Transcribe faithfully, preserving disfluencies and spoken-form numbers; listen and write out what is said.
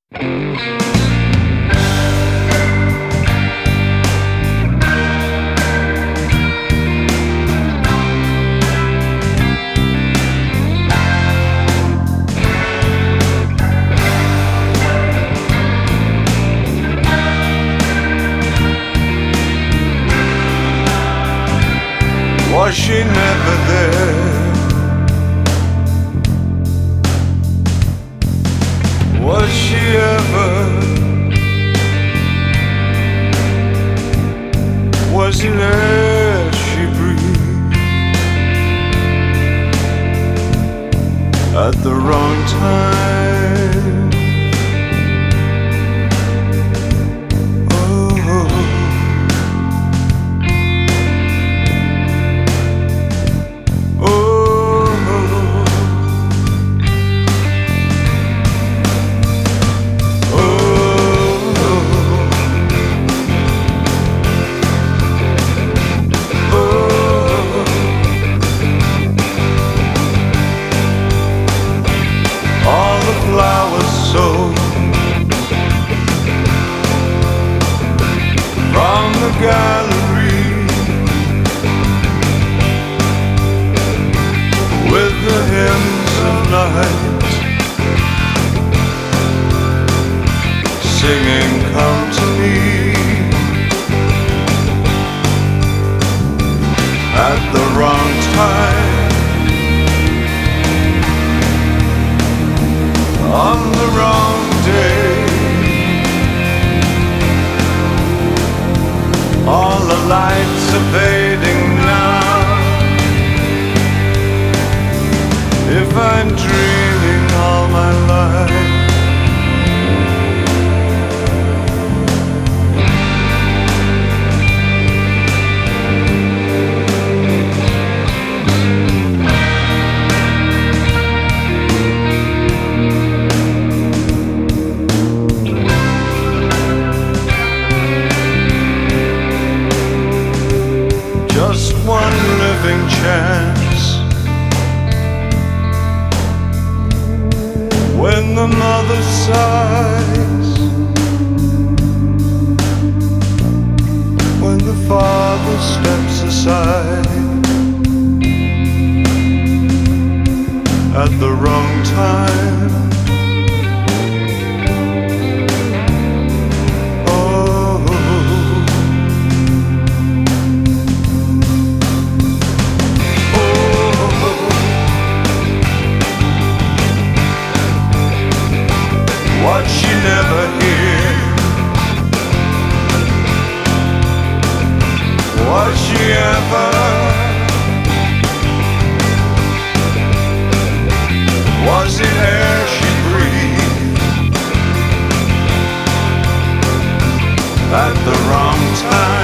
Was she never there? Was she ever? Was it air she breathed at the wrong time? Flowers sold from the gallery with the hymns of night singing, come to me at the wrong time. On the wrong day, all the lights are fading now. If I'm dreaming all my life, just one living chance. When the mother sighs, when the father steps aside at the wrong time. What she never hear? Was she ever? Was it air she breathed at the wrong time?